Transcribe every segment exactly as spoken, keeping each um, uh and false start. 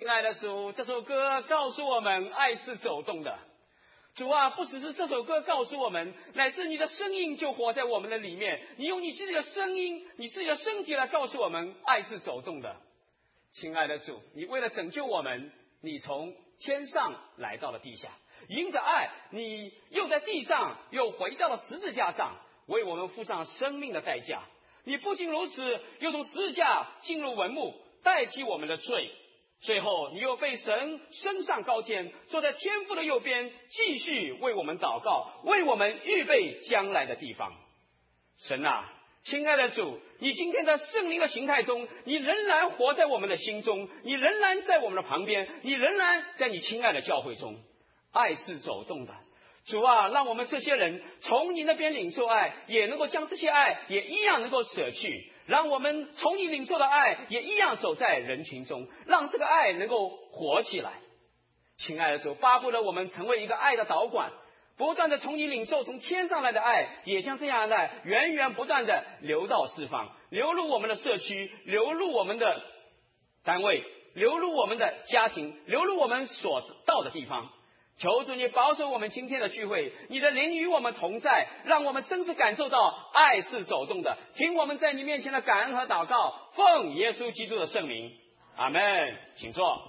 亲爱的主，这首歌告诉我们，爱是走动的。主啊，不只是这首歌告诉我们，乃是你的声音就活在我们的里面。你用你自己的声音，你自己的身体来告诉我们，爱是走动的。亲爱的主，你为了拯救我们，你从天上来到了地下，因着爱，你又在地上又回到了十字架上，为我们付上生命的代价。你不仅如此，又从十字架进入坟墓，代替我们的罪。最后你又被神升上高天，坐在天父的右边，继续为我们祷告，为我们预备将来的地方。神啊，亲爱的主，你今天在圣灵的形态中，你仍然活在我们的心中，你仍然在我们的旁边，你仍然在你亲爱的教会中。爱是走动的，主啊，让我们这些人从你那边领受爱，也能够将这些爱也一样能够舍去，让我们从你领受的爱也一样走在人群中，让这个爱能够活起来。亲爱的主，巴不得我们成为一个爱的导管，不断的从你领受从天上来的爱，也将这样的爱源源不断的流到四方，流入我们的社区，流入我们的单位，流入我们的家庭，流入我们所到的地方。求主你保守我们今天的聚会，你的灵与我们同在，让我们真实感受到爱是走动的。听我们在你面前的感恩和祷告，奉耶稣基督的圣名，阿们。请坐。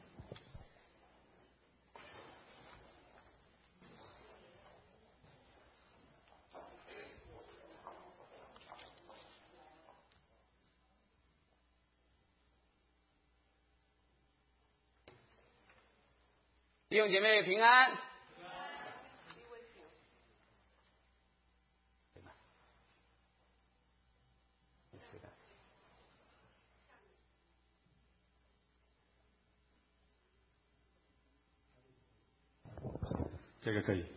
弟兄姐妹平安。这个可以。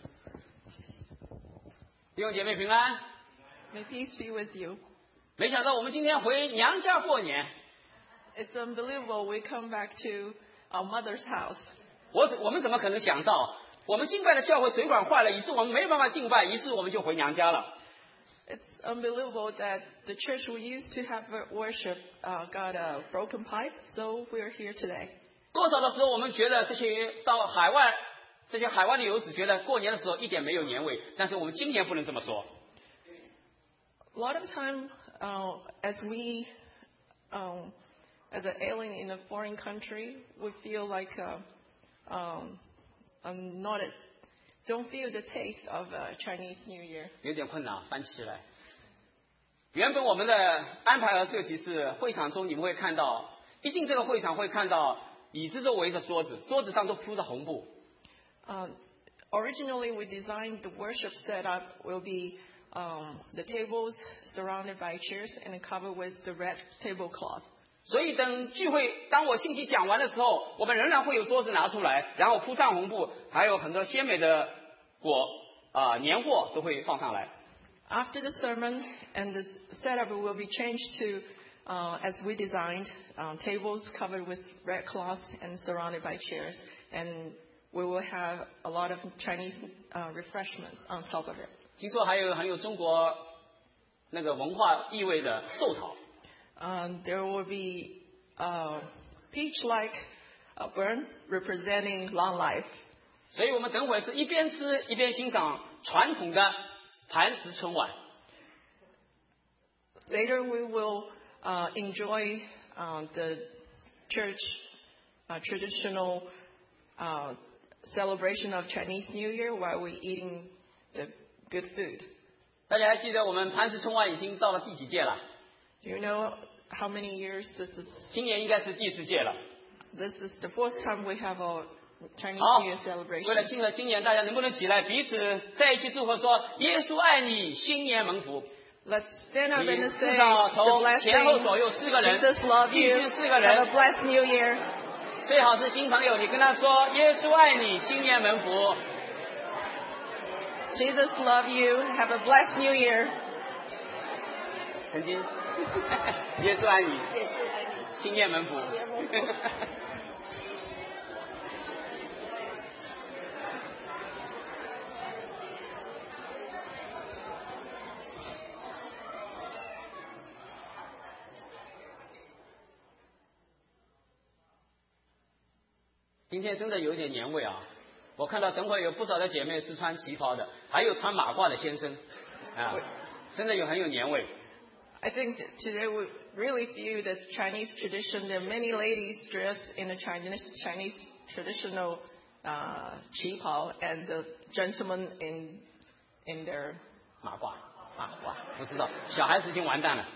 弟兄姐妹平安。 May peace be with you. 没想到我们今天回娘家过年。 It's unbelievable we come back to our mother's house. 我我们怎么可能想到，我们敬拜的教会水管坏了，以致我们没办法敬拜，于是我们就回娘家了。 It's unbelievable that the church we used to have worship uh, got a broken pipe, so we're here today. 多少的时候，我们觉得这些到海外，这些海外的游子觉得过年的时候一点没有年味，但是我们今年不能这么说。 A lot of time, uh, as we, um, as an alien in a foreign country, we feel like. Uh, Um, I'm not a, don't feel the taste of uh, Chinese New Year. 有点困难，翻起来。原本我们的安排和设计是，会场中你们会看到，一进这个会场会看到椅子周围的桌子，桌子上都铺着红布。 Um, originally, we designed the worship setup will be um, the tables surrounded by chairs and covered with the red tablecloth. 所以等聚会，当我信息讲完的时候，我们仍然会有桌子拿出来，然后铺上红布，还有很多鲜美的果啊、呃、年货都会放上来。 After the sermon and the setup will be changed to, uh, as we designed, um, tables covered with red cloth and surrounded by chairs, and we will have a lot of Chinese uh, refreshment on top of it. 听说还有很有中国那个文化意味的寿桃。 Um, there will be uh, peach-like uh, burn representing long life. 所以我们等会是一边吃一边欣赏传统的磐石春晚。 Later we will uh, enjoy uh, the church uh, traditional uh, celebration of Chinese New Year while we're eating the good food. 大家还记得我们磐石春晚已经到了第几届了？ Do you know how many years this is? 今年应该是第四届了。 This is the fourth time we have a Chinese 好， New Year celebration. 为了庆贺新年，大家能不能起来彼此在一起祝贺说：“耶稣爱你，新年蒙福。” Let's stand up and 至 say 少 the 从前后 blessing. 左右四个人， Jesus love 必 you. 须四个 Have 人 a。blessed New Year. 最好是新朋友，你跟他说：“耶稣爱你，新年蒙福。” Jesus love you. Have a blessed New Year. 曾经，耶稣爱你，新年蒙福。 今天真的有一点年味啊！我看到等会有不少的姐妹是穿旗袍的，还有穿马褂的先生，啊，真的有很有年味。 I think today we really feel the Chinese tradition. There are many ladies dressed in the Chinese Chinese traditional uh, qipao, and the gentlemen in in their 马褂，马褂，不知道，小孩子已经完蛋了。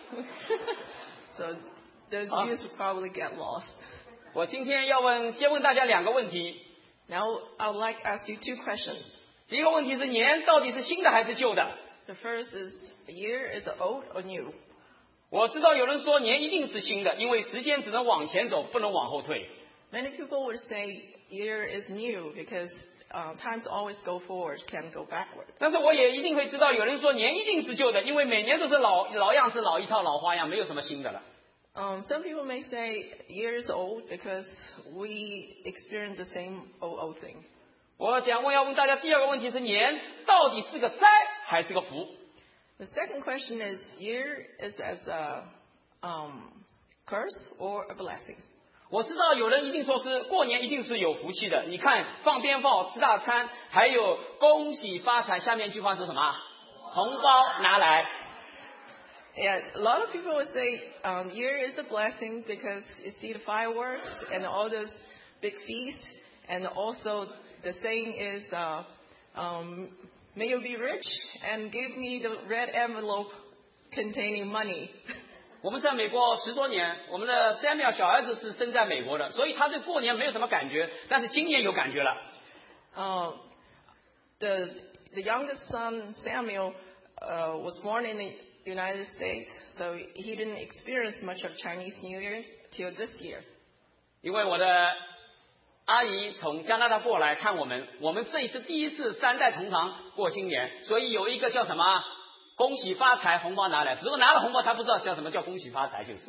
So those youths will probably get lost. 我今天要问，先问大家两个问题。 Now I would like to ask you two questions. 第一个问题是年到底是新的还是旧的？ The first is, a year is it old or new? 我知道有人说年一定是新的，因为时间只能往前走，不能往后退。 Many people would say year is new because uh, times always go forward, can't go backward. 但是我也一定会知道，有人说年一定是旧的，因为每年都是老老样子、老一套、老花样，没有什么新的了。 Um, some people may say year is old because we experience the same old old thing. 我想问要问大家第二个问题是年到底是个灾还是个福？ The second question is, year is as a um, curse or a blessing? 我知道有人一定说是过年一定是有福气的，你看放鞭炮、吃大餐，还有恭喜发财。下面一句话是什么？红包拿来。 Yeah, a lot of people would say um, year is a blessing because you see the fireworks and all those big feasts, and also the saying is, uh, um, may you be rich and give me the red envelope containing money. 我们在美国十多年，我们的 Samuel 小儿子是生在美国的，所以他对过年没有什么感觉，但是今年有感觉了。 Uh, the the youngest son Samuel uh, was born in the United States, so he didn't experience much of Chinese New Year till this year. 因为我的阿姨从加拿大过来看我们，我们这一次第一次三代同堂过新年，所以有一个叫什么恭喜发财，红包拿来。如果拿了红包，他不知道叫什么叫恭喜发财，就是。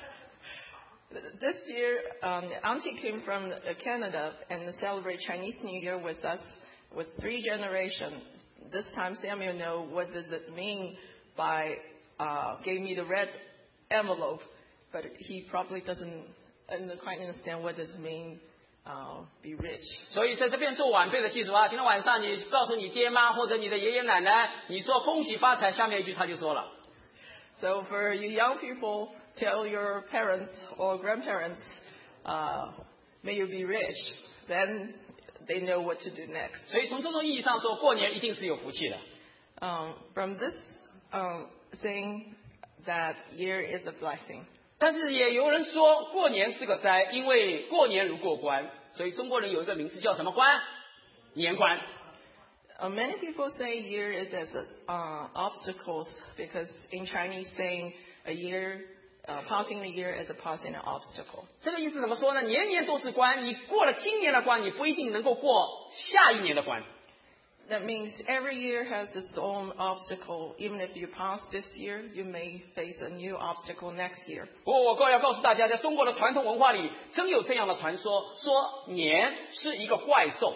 This year, um, Auntie came from Canada and celebrate Chinese New Year with us with three generations. This time, Samuel know what does it mean by uh, gave me the red envelope, but he probably doesn't quite understand what does it mean uh, be rich. 所以在这边做晚辈的记住啊，今天晚上你告诉你爹妈或者你的爷爷奶奶，你说恭喜发财，下面一句他就说了。 So for you young people, tell your parents or grandparents, uh, may you be rich. Then they know what to do next. 所以从这种意义上说，过年一定是有福气的。 Um, from this um, saying that year is a blessing. 但是也有人说过年是个灾，因为过年如过关，所以中国人有一个名词叫什么关？年关。 Uh, many people say year is as a, uh, obstacles because in Chinese saying a year, uh, passing the year is a passing an obstacle. 这个意思怎么说呢？年年都是关，你过了今年的关，你不一定能够过下一年的关。 That means every year has its own obstacle. Even if you pass this year, you may face a new obstacle next year. 我我告要告诉大家，在中国的传统文化里，真有这样的传说，说年是一个怪兽。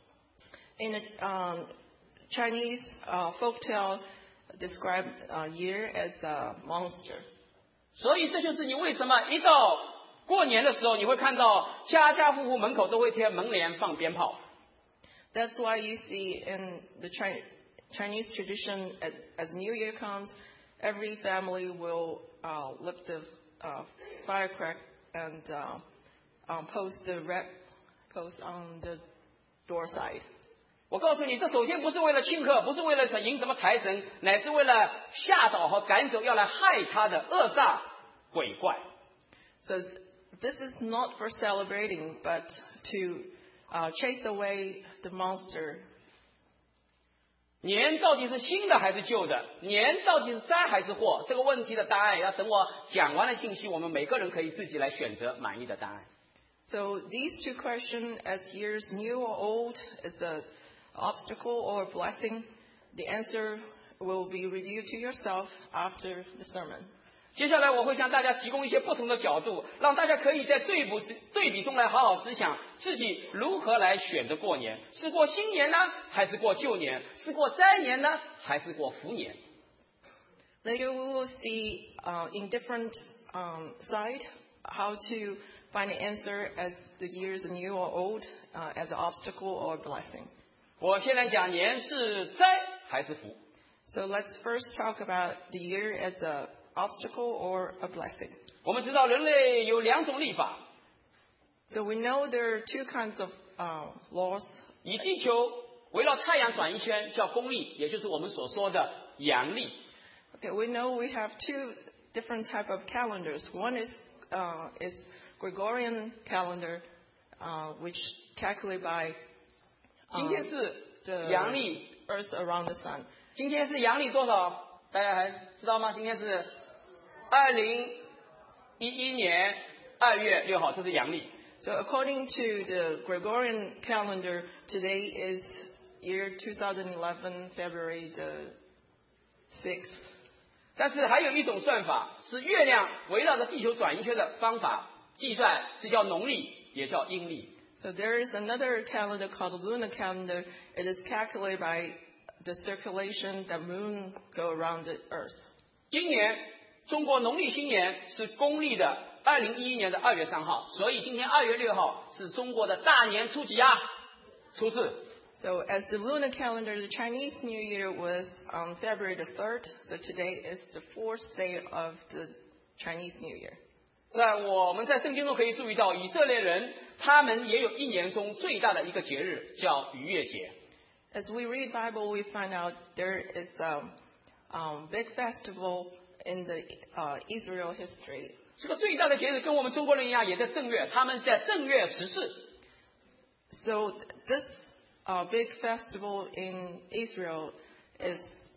In the um, Chinese uh, folktale, describe uh, year as a monster. 所以这就是你为什么一到过年的时候，你会看到家家户户门口都会贴门帘放鞭炮。 That's why you see in the Chi- Chinese tradition, as, as New Year comes, every family will uh, lift the uh, firecracker and uh, um, post the red post on the door side. 我告诉你，这首先不是为了庆贺，不是为了迎什么财神，乃是为了吓倒和赶走要来害他的恶煞鬼怪。 So this is not for celebrating, but to Uh, chase away the monster. 年到底是新的还是旧的？年到底是灾还是祸？这个问题的答案要等我讲完了信息，我们每个人可以自己来选择满意的答案。 So these two questions, as years new or old, is an obstacle or a blessing? The answer will be reviewed to yourself after the sermon. 接下来我会向大家提供一些不同的角度，让大家可以在对比对比中来好好思想自己如何来选择过年，是过新年呢，还是过旧年？是过灾年呢，还是过福年？ Later we will see uh, in different um, side how to find the answer as the years anew or old, uh, as an obstacle or a blessing. 我先来讲年是灾还是福。 So let's first talk about the year as an obstacle or a blessing. 我们知道人类有两种历法， So we know there are two kinds of uh, laws. 以地球围绕太阳转一圈叫公历，也就是我们所说的阳历。 Okay, we know we have two different type of calendars. One is uh, is Gregorian calendar, uh, which calculate by 今 uh, 天是 the 阳历， Earth around the sun. 今天是阳历多少？大家还知道吗？今天是二零一一年二月六号，这是阳历。 So according to the Gregorian calendar, today is year twenty eleven, February the sixth. 但是还有一种算法是月亮围绕着地球转一圈的方法计算，是叫农历，也叫阴历。 So there is another calendar called the lunar calendar. It is calculated by the circulation that moon go around the earth. 今年中国农历新年是公历的二零一一年的二月三号，所以今天二月六号是中国的大年初几啊？初四。 So as the lunar calendar, the Chinese New Year was on February the third. So today is the fourth day of the Chinese New Year. 在我们在圣经中可以注意到，以色列人他们也有一年中最大的一个节日，叫逾越节。 As we read Bible, we find out there is a um, big festival in the uh, Israel history. 这个最大的节日跟我们中国人一样，也在正月，他们在正月十四。 So this uh, big festival in Israel is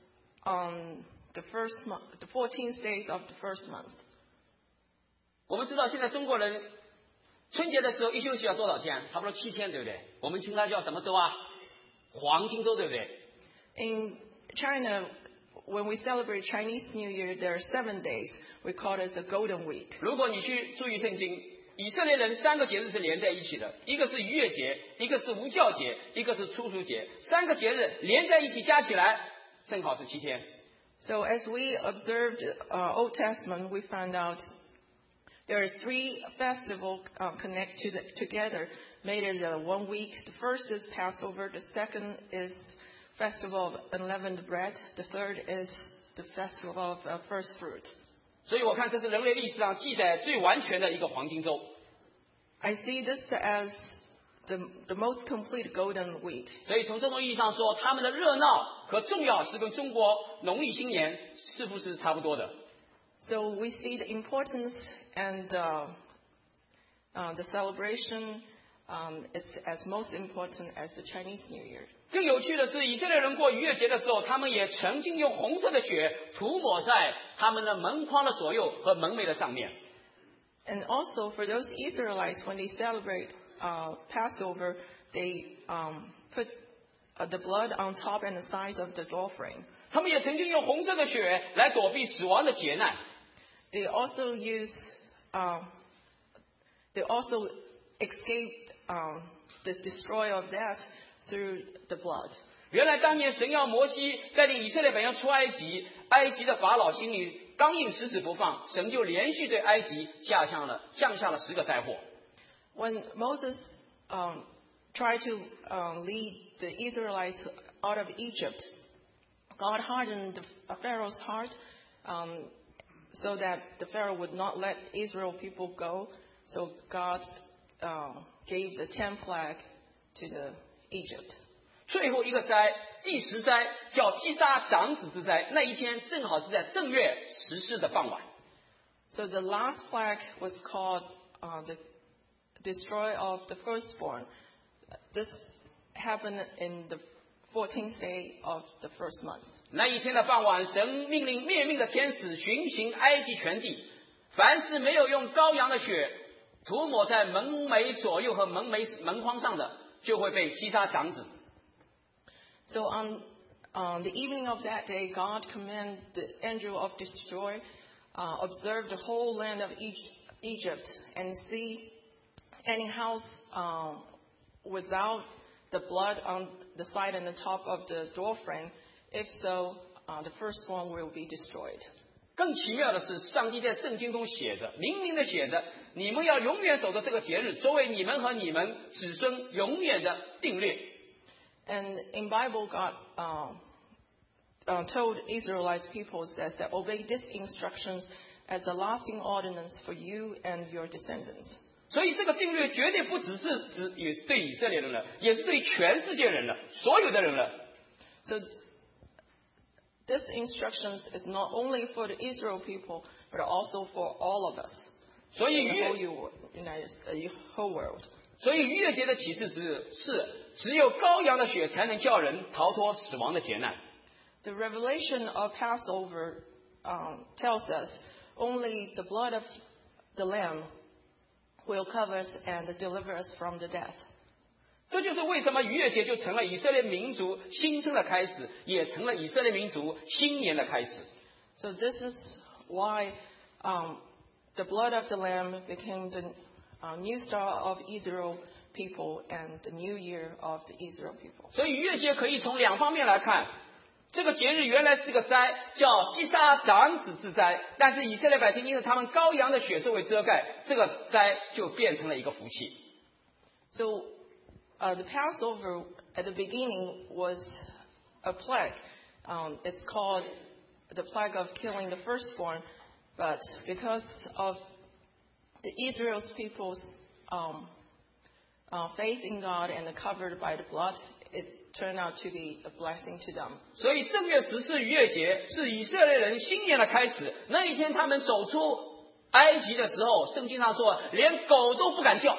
on the first month, the fourteenth days of the first month. 我们知道现在中国人春节的时候一休息要多少天？差不多七天，对不对？我们称它叫什么周啊？黄金周，对不对？ In China, when we celebrate Chinese New Year, there are seven days. We call it the Golden Week. 如果你去注意圣经，以色列人三个节日是连在一起的，一个是逾越节，一个是无教节，一个是初熟节，三个节日连在一起加起来正好是七天。 So as we observed uh, Old Testament, we found out there are three festivals uh, connect to the, together, made as a one week. The first is Passover. The second is Festival of Unleavened Bread. The third is the Festival of uh, First Fruit. 所以我看这是人类历史上记载最完全的一个黄金周。 I see this as the, the most complete Golden Week. 所以从这种意义上说，他们的热闹和重要是跟中国农历新年似乎是差不多的。 So we see the importance and uh, uh, the celebration um, is as most important as the Chinese New Year. 更有趣的是，以色列人过逾越节的时候，他们也曾经用红色的血涂抹在他们的门框的左右和门楣的上面。 And also for those Israelites, when they celebrate uh, Passover, they um, put uh, the blood on top and the sides of the door frame. 他们也曾经用红色的血来躲避死亡的劫难。 They also use, uh, they also escaped um, the destroyer of death through the blood. 原来当年神要摩西带领以色列百姓出埃及，埃及的法老心里刚硬，死死不放，神就连续对埃及下降了降下了十个灾祸。 When Moses um, tried to um, lead the Israelites out of Egypt, God hardened the Pharaoh's heart um, so that the Pharaoh would not let Israel people go. So God um, gave the ten plague to the Egypt. 最后一个灾，第十灾叫击杀长子之灾，那一天正好是在正月十四的傍晚。 So the last plague was called uh, the destroy of the firstborn. This happened in the fourteenth day of the first month. 那一天的傍晚，神命令灭命的天使巡行埃及全地，凡是没有用羔羊的血涂抹在门楣左右和门楣门框上的，就会被击杀长子。 So on, on the evening of that day, God commanded the angel of destroy, uh, observe the whole land of Egypt and see any house um, without the blood on the side and the top of the door frame. If so, uh, the first one will be destroyed. 更奇妙的是，上帝在圣经中写着，明明的写着， 你们要永远守着这个节日，作为你们和你们子孙永远的定律。 And in Bible, God um, uh, told Israelites peoples that said, obey these instructions as a lasting ordinance for you and your descendants. 所以这个定律绝对不只是指以对以色列人了，也是对全世界人了，所有的人了。 So this instructions is not only for the Israel people, but also for all of us. 所以 In the 逾 whole, you- United, uh, whole world. 所以逾越节的启示是是只有羔羊的血才能叫人逃脱死亡的劫难。 The revelation of Passover um, tells us only the blood of the Lamb will cover us and deliver us from the death. 这就是为什么逾越节就成了以色列民族新生的开始，也成了以色列民族新年的开始。 So this is why um, the blood of the Lamb became the uh, new star of Israel people and the new year of the Israel people. 所以逾越节可以从两方面来看，这个节日原来是个灾，叫击杀长子之灾，但是以色列百姓因为他们羔羊的血作为遮盖，这个灾就变成了一个福气。 So uh, the Passover at the beginning was a plague. Um, it's called the plague of killing the firstborn, but because of the Israel's people's um, uh, faith in God and covered by the blood, it turned out to be a blessing to them. 所以正月十四逾越节是以色列人新年的开始。那一天他们走出埃及的时候，圣经上说连狗都不敢叫。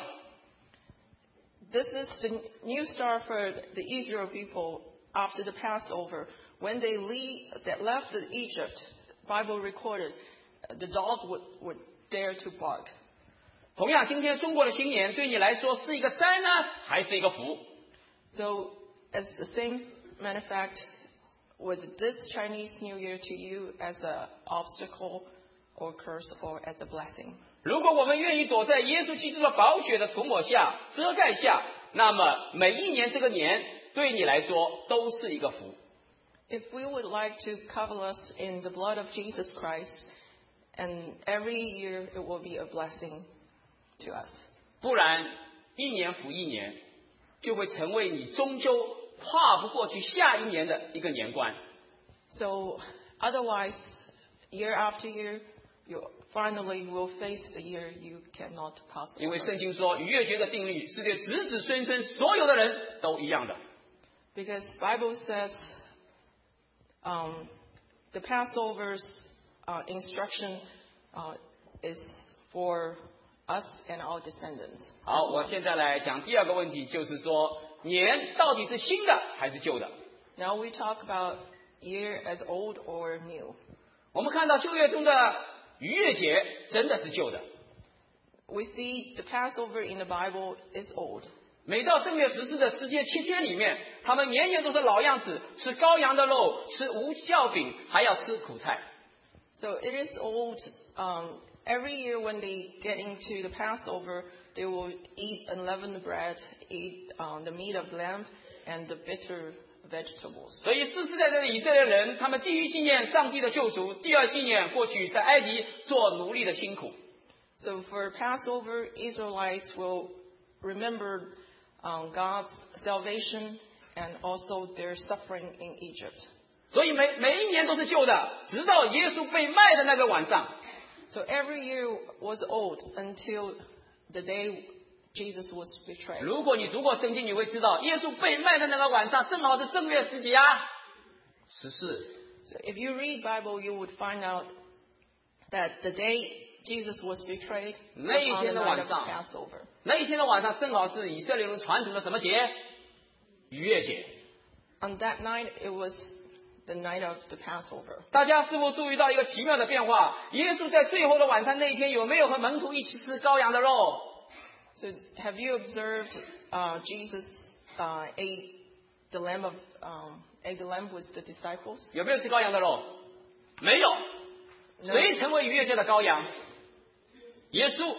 This is the new start for the Israel people after the Passover. When they leave, that left Egypt, Bible recorded, the dog would, would dare to bark. 同样，今天中国的新年对你来说是一个灾呢，还是一个福？ So, as the same matter of fact, was this Chinese New Year to you as an obstacle or curse or as a blessing? 如果我们愿意躲在耶稣基督的宝血的涂抹下、遮盖下，那么每一年这个年对你来说都是一个福。 If we would like to cover us in the blood of Jesus Christ, and every year it will be a blessing to us. 不然，一年复一年，就会成为你终究跨不过去下一年的一个年关。 So, otherwise, year after year, you finally will face the year you cannot pass 因为 over. 圣经说，逾越节的定律是对子子孙孙所有的人都一样的。 Because Bible says um, the Passover's uh, instruction uh, is for us and our descendants. 好，我现在来讲第二个问题，就是说年到底是新的还是旧的？ Now we talk about year as old or new. 我们看到旧约中的逾越节真的是旧的。 We see the Passover in the Bible is old. 每到正月十四的之间七天里面，他们年年都是老样子，吃羔羊的肉，吃无酵饼，还要吃苦菜。 So it is old. Um, every year when they get into the Passover, they will eat unleavened bread, eat um, the meat of lamb, and the bitter vegetables. 所以世世代代的以色列人，他们第一纪念上帝的救赎，第二纪念过去在埃及做奴隶的辛苦。 So for Passover, Israelites will remember um, God's salvation and also their suffering in Egypt. 所以每每一年都是旧的，直到耶稣被卖的那个晚上。 So every year was old until the day Jesus was betrayed. 如果你读过圣经，你会知道，耶稣被卖的那个晚上，正好是正月十几啊，十四。 So if you read Bible, you would find out that the day Jesus was betrayed was 那一 on 天 the 的 night 晚 of 上， Passover. 那一天的晚上正好是以色列人传统的什么节？逾越节。 On that night, it was the night of the Passover. 大家是否注意到一个奇妙的变化？耶稣在最后的晚餐那一天，有没有和门徒一起吃羔羊的肉？ So have you observed uh, Jesus uh, ate the lamb of um, ate the lamb with the disciples? 有没有吃羔羊的肉？没有。 No. 谁成为逾越节的羔羊？耶稣。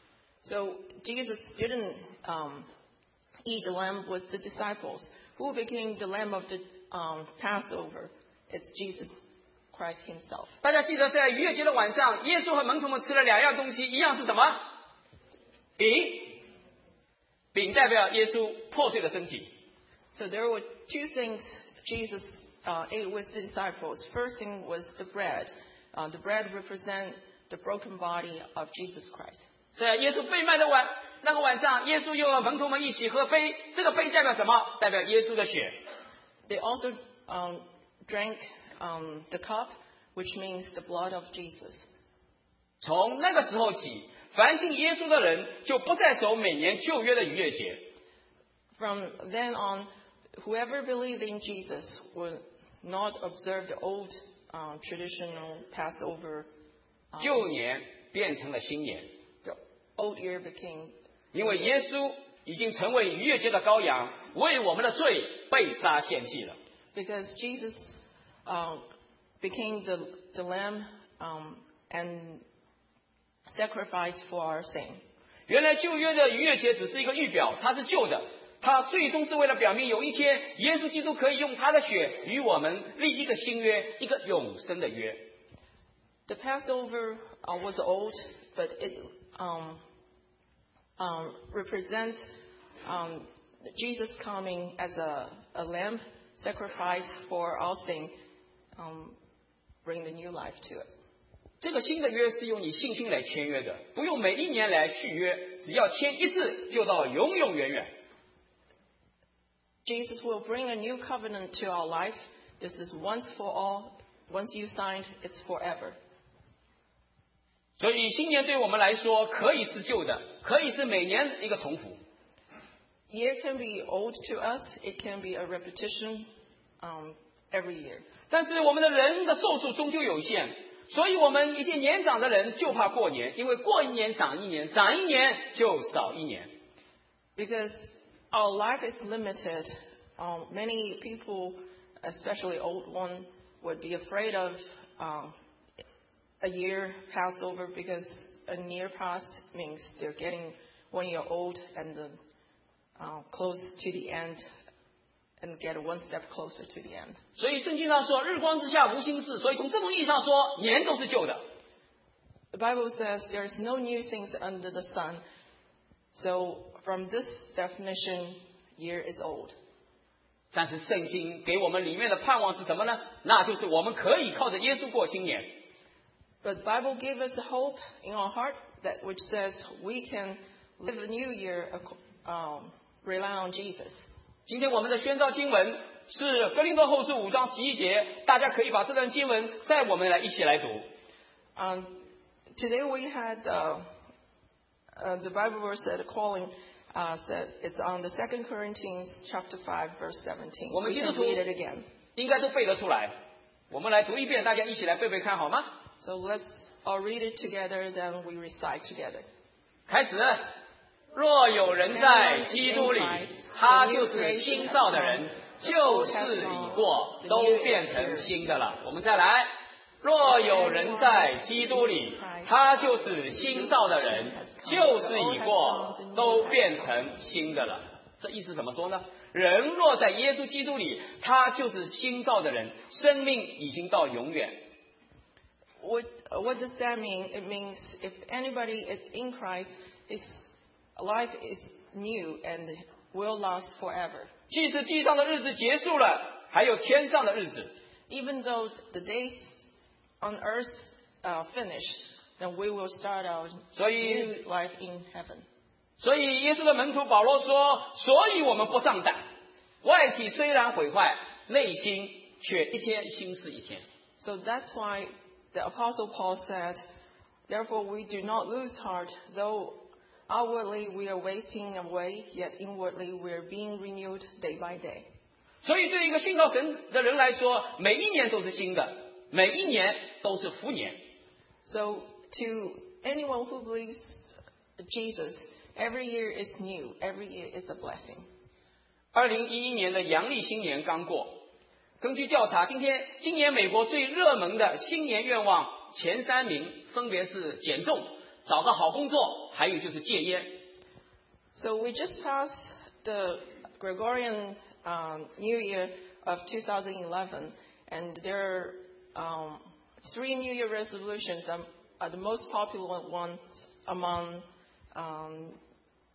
So Jesus didn't um, eat the lamb with the disciples. Who became the lamb of the um, Passover? It's Jesus Christ himself. 大家记得在逾越节的晚上，耶稣和门徒们吃了两样东西，一样是什么？ 饼，饼代表耶稣破碎的身体。 So there were two things Jesus uh, ate with the disciples. First thing was the bread. Uh, the bread represents the broken body of Jesus Christ. 在耶稣被卖的晚那个晚上，耶稣又和门徒们一起喝杯，这个杯代表什么？代表耶稣的血。 They also um, drank um, the cup, which means the blood of Jesus. 从那个时候起，凡信耶稣的人就不再守每年旧约的逾越节。 From then on, whoever believed in Jesus will not observe the old uh, traditional Passover. Um, 旧年变成了新年， the old year became 因为耶稣已经成为逾越节的羔羊，为我们的罪被杀献祭了。 because Jesus um, became the, the lamb um, and sacrificed for our sin. 原来旧约的逾越节只是一个预表，它是旧的，它最终是为了表明有一天耶稣基督可以用他的血与我们立一个新约，一个永生的约。 The Passover uh, was old, but it um, um, represents um, Jesus coming as a, a lamb, sacrificed for our sin, um, bring the new life to it. 这个新的约是用你信心来签约的，不用每一年来续约，只要签一次就到永永远远。 Jesus will bring a new covenant to our life. This is once for all. Once you signed, it's forever. 所以新年对我们来说可以是旧的，可以是每年一个重复。 Year can be old to us. It can be a repetition um, every year. 但是我们的人的寿数终究有限，所以我们一些年长的人就怕过年，因为过一年长一年，长一年就少一年。 Because our life is limited. Um, many people, especially old ones, would be afraid of um, a year Passover because a year past means they're getting one year old and the, uh, close to the end and get one step closer to the end. 所以圣经上说日光之下无新事，所以从这种意义上说，年都是旧的。 The Bible says there's no new things under the sun. So from this definition, year is old. 但是圣经给我们里面的盼望是什么呢？那就是我们可以靠着耶稣过新年。 But the Bible gives us a hope in our heart that which says we can live a new year, um, rely on Jesus. 今天我们的宣召经文是哥林多后书五章十一节，大家可以把这段经文在我们来一起来读。 Um, today we had uh, uh, the Bible verse that calling uh, said it's on the Second Corinthians chapter five verse seventeen. 我们 We 基督 can 徒 read it again. 应该都背得出来。我们来读一遍，大家一起来背背看好吗？ So let's all read it together, then we recite together. 开始。若有人在基督里，他就是新造的人，旧事已过，都变成新的了。我们再来。若有人在基督里，他就是新造的人，旧事已过，都变成新的了。这意思怎么说呢？人若在耶稣基督里，他就是新造的人，生命已经到永远。 What, what does that mean? It means if anybody is in Christ, his life is new and will last forever. 即使地上的日子结束了，还有天上的日子。 Even though the days on earth uh, finish, then we will start our 所以 new life in heaven. 所以耶稣的门徒保罗说：“所以我们不上当，外体虽然毁坏，内心却一天新似一天。” So that's why the Apostle Paul said, "Therefore we do not lose heart, though outwardly we are wasting away, yet inwardly we are being renewed day by day." 所以对一个信靠神的人来说，每一年都是新的，每一年都是福年。 So to anyone who believes Jesus, every year is new. Every year is a blessing. 二零一一年的阳历新年刚过，根据调查，今天今年美国最热门的新年愿望前三名分别是减重、找个好工作，还有就是戒烟。 So we just passed the Gregorian um, New Year of two thousand eleven, and there are um, three New Year resolutions. Um, are the most popular ones among um,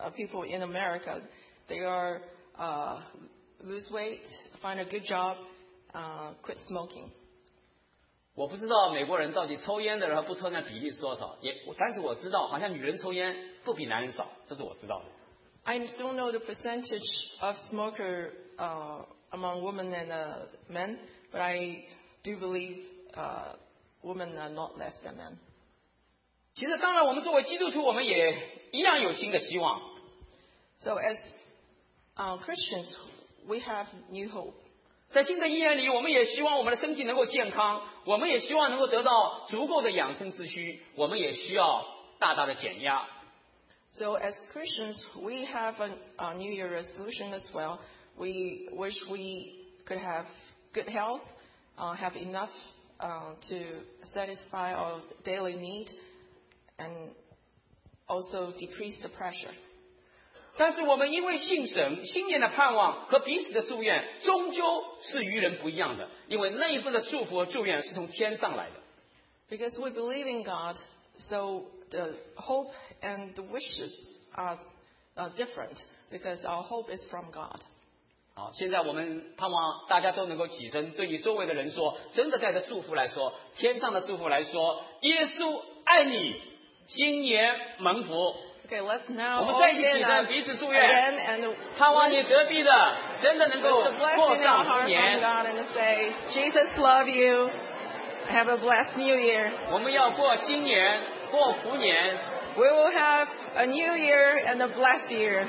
uh, people in America. They are uh, lose weight, find a good job, uh, quit smoking. 我不知道美国人到底抽烟的人和不抽烟的比例是多少，也但是我知道好像女人抽烟不比男人少，这是我知道的。 I don't know the percentage of smoker uh, among women and uh, men, but I do believe uh, women are not less than men. 其实，当然，我们作为基督徒，我们也一样有新的希望。 So as uh, Christians, we have new hope. 在新的一年里，我们也希望我们的身体能够健康，我们也希望能够得到足够的养生之需，我们也需要大大的减压。 So as Christians, we have a, a New Year resolution as well. We wish we could have good health, uh, have enough uh, to satisfy our daily need, and also decrease the pressure. 但是我们因为信神，新年的盼望和彼此的祝愿，终究是与人不一样的，因为那一份的祝福和祝愿是从天上来的。 Because we believe in God, so the hope and the wishes are, are different. Because our hope is from God. 好，现在我们盼望大家都能够起身，对你周围的人说，真的带着祝福来说，天上的祝福来说，耶稣爱你，新年蒙福。 Okay, let's now 我们再一起起 again, 身，彼此祝愿， and 盼望你隔壁的真的能够 with the 过 blessing in our 上 heart 福 from 年。 God and say, Jesus love you. Have a blessed New Year. 我们要过新年，过福年。 We will have a new year and a blessed year.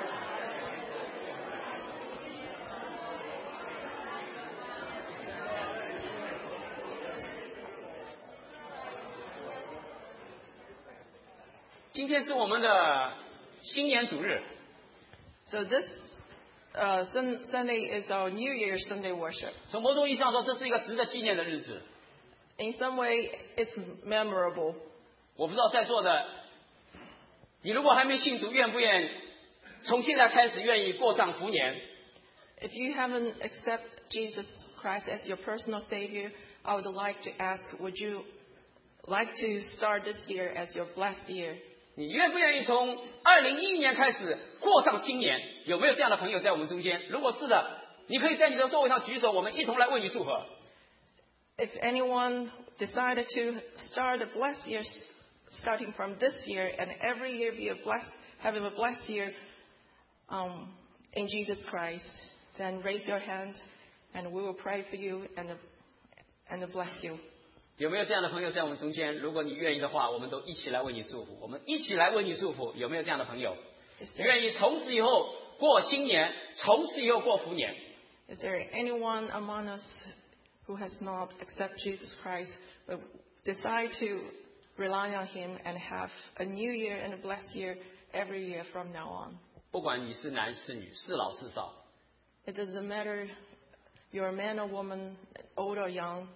今天是我们的新年主日， So this uh, sun- Sunday is our New Year Sunday worship. 从某种意义上说，这是一个值得纪念的日子。 In some way, it's memorable. 我不知道在座的，你如果还没信主，愿不愿从现在开始愿意过上福年？ If you haven't accepted Jesus Christ as your personal Savior, I would like to ask, would you like to start this year as your blessed year? 你愿不愿意从二零一一年开始过上新年？有没有这样的朋友在我们中间？如果是的，你可以在你的座位上举手，我们一同来为你祝贺。 If anyone decided to start a blessed year, starting from this year, and every year be a blessed, having a blessed year um, in Jesus Christ, then raise your hand, and we will pray for you and and bless you. 有没有这样的朋友在我们中间？如果你愿意的话，我们都一起来为你祝福。我们一起来为你祝福。有没有这样的朋友？ Is there, 愿意从此以后过新年，从此以后过福年？ is there anyone among us who has not accepted Jesus Christ, but decide to rely on Him and have a new year and a blessed year every year from now on? 不管你是男是女，是老是少， It doesn't matter you're a man or woman, old or young.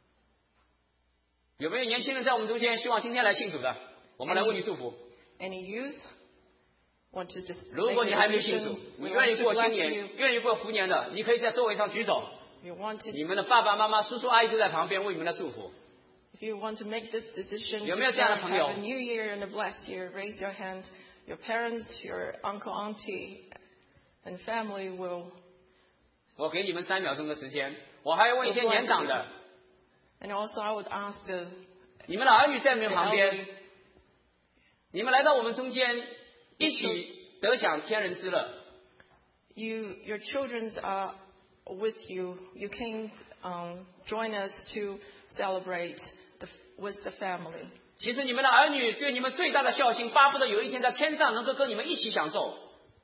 有没有年轻人在我们中间希望今天来信主的？我们来为你祝福。 Any youth want to just 如 make 果 a 你还没信 decision, 主， we 你愿 want 意 to 过新 bless 年， you. 愿意过福年的，你可以在座位上举手。 If you want to, 你们的爸爸妈妈、叔叔阿姨都在旁边为你们来祝福。 if you want to make this decision 有 to 没有这样的 start, 朋友？ have a new year and a blessed year, raise your hand. Your parents, your uncle, auntie, and family will. 我给你们三秒钟的时间。我还要问一些年长的， And also, I would ask the 你们的儿女在你们旁边，你们来到我们中间，一起得享天人之乐。 you, your children are with you. You can um, join us to celebrate the, with the family. 其实你们的儿女对你们最大的孝心，巴不得有一天在天上能够跟你们一起享受。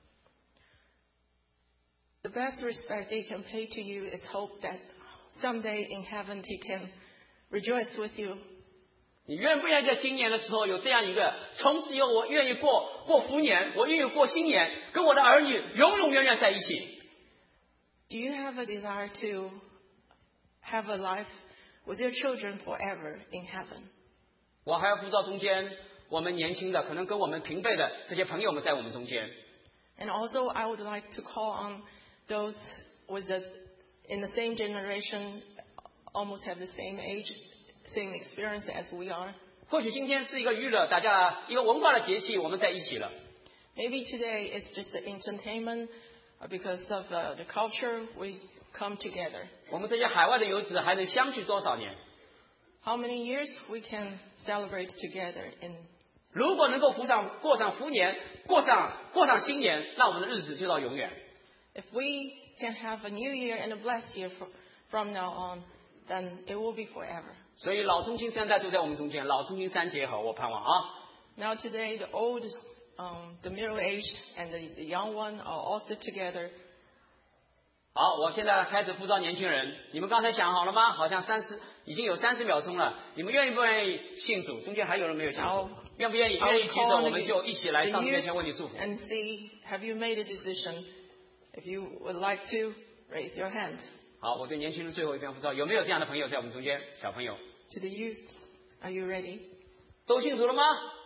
The best respect they can pay to you is hope that someday in heaven he can rejoice with you. 你愿不愿意在新年的时候有这样一个，从此以后我愿意过过福年，我愿意过新年，跟我的儿女永永远远在一起。 Do you have a desire to have a life with your children forever in heaven? 我还要呼召中间我们年轻的，可能跟我们平辈的这些朋友们在我们中间。 And also, I would like to call on those with the, in the same generation, almost have the same age, same experience as we are. 或许今天是一个娱乐，大家一个文化的节气，我们在一起了。 Maybe today it's just the entertainment uh, because of uh, the culture we come together. 我们这些海外的游子还能相聚多少年？ How many years we can celebrate together in 如果能够福上过上福年，过上过上新年，那我们的日子就到永远。 If we can have a new year and a blessed year fr- from now on, then it will be forever. 所以老中青三代都在我们中间，老中青三结合，我盼望啊。 Now today, the old, um, the middle-aged, and the, the young one are also together. 好，我现在开始呼召年轻人，你们刚才想好了吗？好像三十已经有三十秒钟了，你们愿意不愿意信主？中间还有人没有信主 Now,， 愿不愿意？ I 愿 will 意举 call 手， on 我们 the, 就一起来 the 上帝面 youth 前为你祝福。 and see, have you made a decision? If you would like to, raise your hand. 好，我对年轻人最后一遍呼召，有没有这样的朋友在我们中间？小朋友 To the youth, are you ready? 都信主了吗？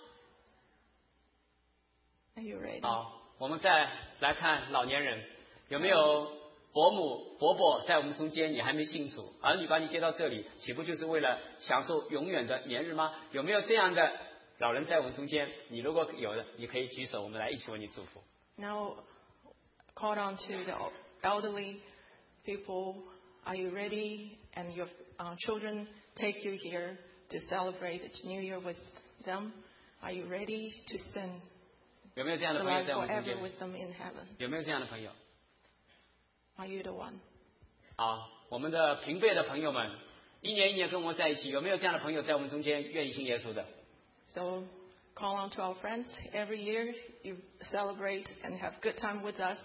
Are you ready? 好，我们再来看老年人，有没有伯母、伯伯在我们中间？你还没信主，儿女把你接到这里，岂不就是为了享受永远的年日吗？有没有这样的老人在我们中间？你如果有的，你可以举手，我们来一起为你祝福。 Now, call on to the elderly people. Are you ready? And your uh, children take you here to celebrate the New Year with them. Are you ready to spend 有没有这样的 the 朋友 life 在我们中 forever 间？ with them in heaven? 有没有这样的朋友？ Are you the one? 好，我们的平辈的朋友们，一年一年跟我们在一起，有没有这样的朋友在我们中间愿意信耶稣的？ So, call on to our friends. Every year you celebrate and have good time with us.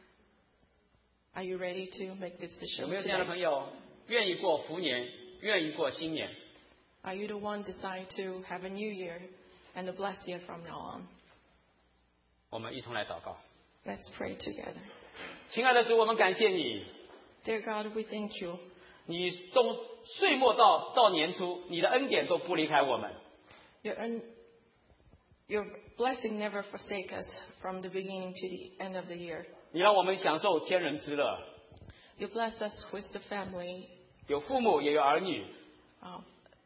Are you ready to make this 有 decision 没有这样的 today? 朋友愿意过福年，愿意过新年？ Are you the one decide to have a new year and a blessed year from now on? 我们一同来祷告。 Let's pray together. 亲爱的主，我们感谢你， Dear God, we thank you. 你从岁末到到年初，你的恩典都不离开我们。 Your, un- your blessing never forsake us from the beginning to the end of the year. 你让我们享受天伦之乐， You bless us with the family, 有父母也有儿女， um,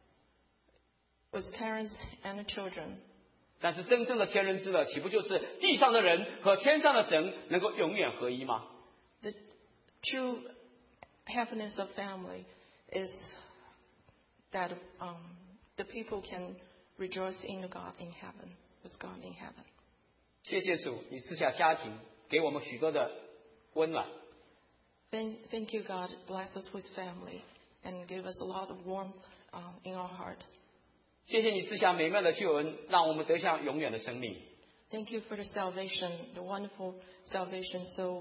with parents and the children. 但是真正的天伦之乐，岂不就是地上的人和天上的神能够永远合一吗？ The true happiness of family is that um, the people can rejoice in the God in heaven, with God in heaven. 谢谢主，你赐下家庭，给我们许多的温暖。 Thank, thank you, God. Bless us with family and give us a lot of warmth um, in our heart. 谢谢你赐下美妙的救恩，让我们得享永远的生命。 Thank you for the salvation, the wonderful salvation, so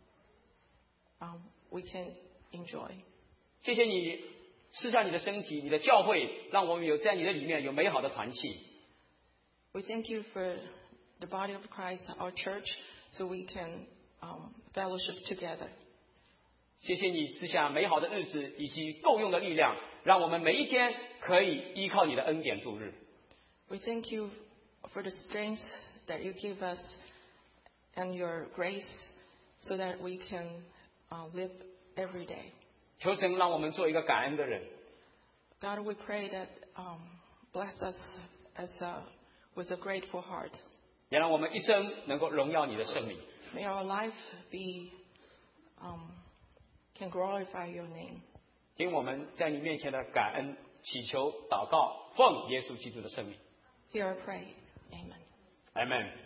um, we can enjoy. 谢谢你赐下你的身体，你的教会，让我们有在你的里面有美好的团契。 We thank you for the body of Christ, our church, so we can um, fellowship together. 谢谢你赐下美好的日子以及够用的力量，让我们每一天可以依靠你的恩典度日。 We thank you for the strength that you give us and your grace so that we can uh, live every day. 求神让我们做一个感恩的人， God, we pray that um, bless us as a, with a grateful heart. 也让我们一生能够荣耀你的圣名。 May our life be um, can glorify your name. 听我们在你面前的感恩、祈求、祷告，奉耶稣基督的圣名。 Here I pray. Amen. Amen。